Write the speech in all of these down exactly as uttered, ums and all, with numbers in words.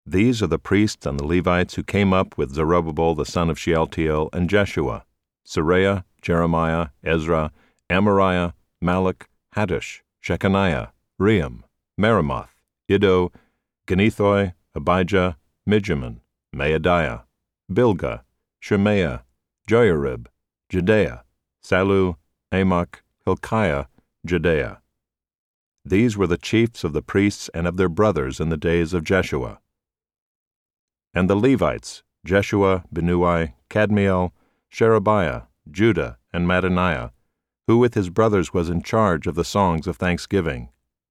These are the priests and the Levites who came up with Zerubbabel the son of Shealtiel and Jeshua: Seraiah, Jeremiah, Ezra, Amariah, Malach, Hattush, Shechaniah, Rehum, Meremoth, Iddo, Ginethoi, Abijah, Mijamin, Maadiah, Bilgah, Shemaiah, Joiarib, Jedaiah, Sallu, Amok, Hilkiah, Jedaiah. These were the chiefs of the priests and of their brothers in the days of Jeshua. And the Levites, Jeshua, Binnui, Kadmiel, Sherebiah, Judah, and Mattaniah, who with his brothers was in charge of the songs of thanksgiving.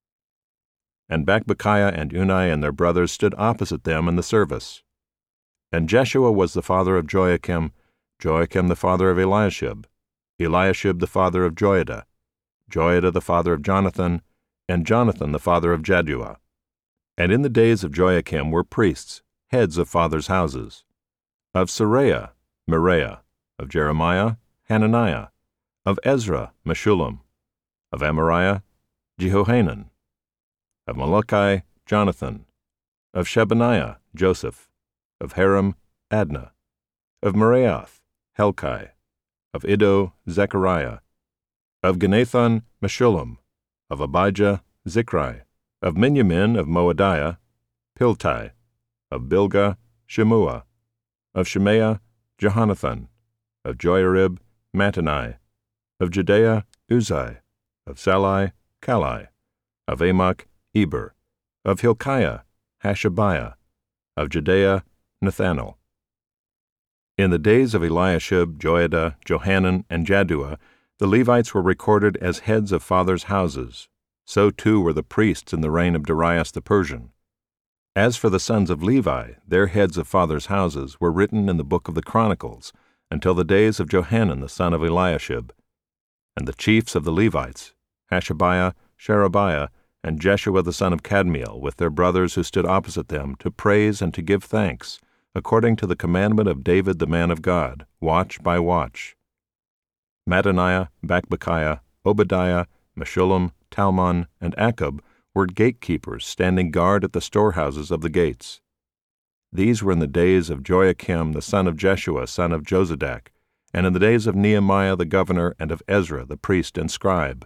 And Bakbukiah and Unai and their brothers stood opposite them in the service. And Jeshua was the father of Joachim, Joachim the father of Eliashib, Eliashib the father of Joiada, Joiada the father of Jonathan, and Jonathan the father of Jaddua. And in the days of Joachim were priests, heads of fathers' houses. Of Seraiah, Meraiah; of Jeremiah, Hananiah; of Ezra, Meshullam; of Amariah, Jehohanan; of Malachi, Jonathan; of Shebaniah, Joseph; of Haram, Adnah; of Meraioth, Helkai; of Iddo, Zechariah; of Ginnethon, Meshullam; of Abijah, Zichri; of Miniamin of Moadiah, Piltai; of Bilgah, Shemua; of Shemaiah, Jehonathan; of Joiarib, Mattani; of Jedaiah, Uzai; of Salai, Kalai; of Amok, Eber; of Hilkiah, Hashabiah; of Jedaiah, Nethanel. In the days of Eliashib, Joiada, Johanan, and Jaddua, the Levites were recorded as heads of fathers' houses. So too were the priests in the reign of Darius the Persian. As for the sons of Levi, their heads of fathers' houses were written in the book of the Chronicles until the days of Johanan the son of Eliashib. And the chiefs of the Levites, Hashabiah, Sherebiah, and Jeshua the son of Kadmiel, with their brothers who stood opposite them, to praise and to give thanks, according to the commandment of David the man of God, watch by watch. Mattaniah, Bakbukiah, Obadiah, Meshullam, Talmon, and Akub were gatekeepers standing guard at the storehouses of the gates. These were in the days of Joachim the son of Jeshua, son of Jozadak, and in the days of Nehemiah the governor, and of Ezra the priest and scribe.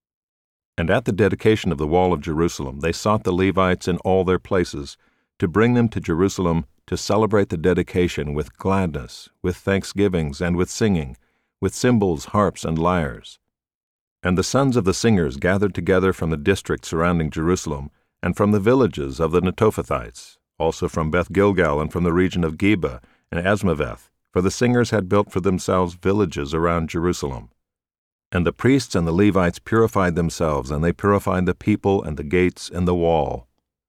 And at the dedication of the wall of Jerusalem they sought the Levites in all their places, to bring them to Jerusalem to celebrate the dedication with gladness, with thanksgivings, and with singing, with cymbals, harps, and lyres. And the sons of the singers gathered together from the district surrounding Jerusalem, and from the villages of the Netophathites, also from Beth Gilgal and from the region of Geba and Asmaveth, for the singers had built for themselves villages around Jerusalem. And the priests and the Levites purified themselves, and they purified the people and the gates and the wall.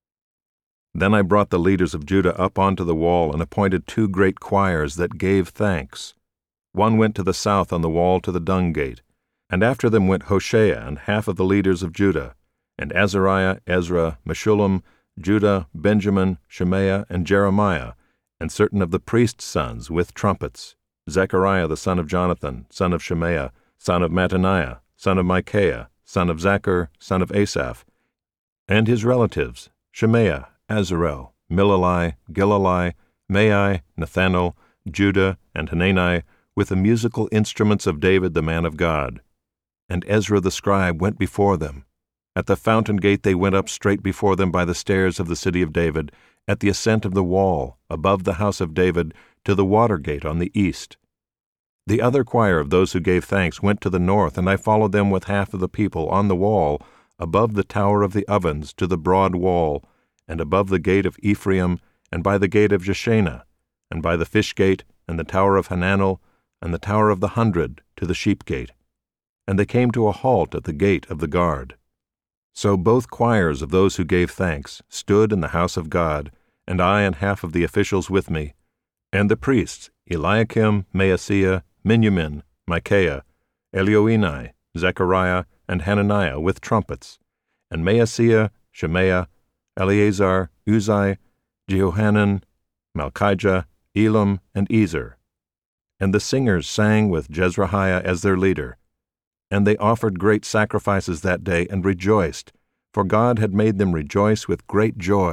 Then I brought the leaders of Judah up onto the wall and appointed two great choirs that gave thanks. One went to the south on the wall to the dung gate, and after them went Hoshea and half of the leaders of Judah, and Azariah, Ezra, Meshullam, Judah, Benjamin, Shemaiah, and Jeremiah, and certain of the priests' sons with trumpets, Zechariah the son of Jonathan, son of Shemaiah, son of Mattaniah, son of Micaiah, son of Zachar, son of Asaph, and his relatives, Shemaiah, Azarel, Milalai, Gilalai, Maai, Nethanel, Judah, and Hanani, with the musical instruments of David the man of God. And Ezra the scribe went before them. At the fountain gate they went up straight before them by the stairs of the city of David, at the ascent of the wall, above the house of David, to the water gate on the east. The other choir of those who gave thanks went to the north, and I followed them with half of the people on the wall, above the tower of the ovens, to the broad wall, and above the gate of Ephraim, and by the gate of Jeshanah, and by the fish gate, and the tower of Hananel, and the tower of the hundred, to the sheep gate. And they came to a halt at the gate of the guard. So both choirs of those who gave thanks stood in the house of God, and I and half of the officials with me, and the priests, Eliakim, Maaseiah, Miniamin, Micaiah, Elioenai, Zechariah, and Hananiah with trumpets, and Maaseiah, Shemaiah, Eleazar, Uzai, Jehohanan, Malchijah, Elam, and Ezer. And the singers sang with Jezrahiah as their leader. And they offered great sacrifices that day and rejoiced, for God had made them rejoice with great joy,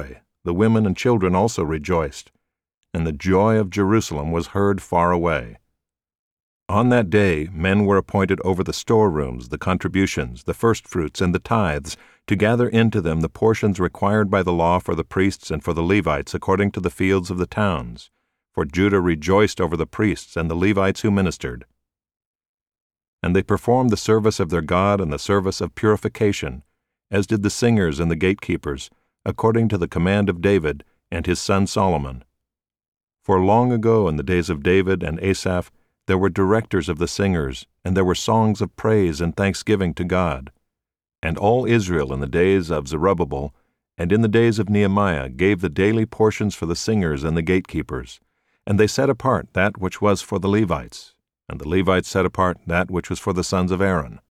the women and children also rejoiced, and the joy of Jerusalem was heard far away. On that day men were appointed over the storerooms, the contributions, the firstfruits, and the tithes, to gather into them the portions required by the law for the priests and for the Levites according to the fields of the towns, for Judah rejoiced over the priests and the Levites who ministered. And they performed the service of their God and the service of purification, as did the singers and the gatekeepers, according to the command of David and his son Solomon. For long ago in the days of David and Asaph there were directors of the singers, and there were songs of praise and thanksgiving to God. And all Israel in the days of Zerubbabel and in the days of Nehemiah gave the daily portions for the singers and the gatekeepers, and they set apart that which was for the Levites, and the Levites set apart that which was for the sons of Aaron.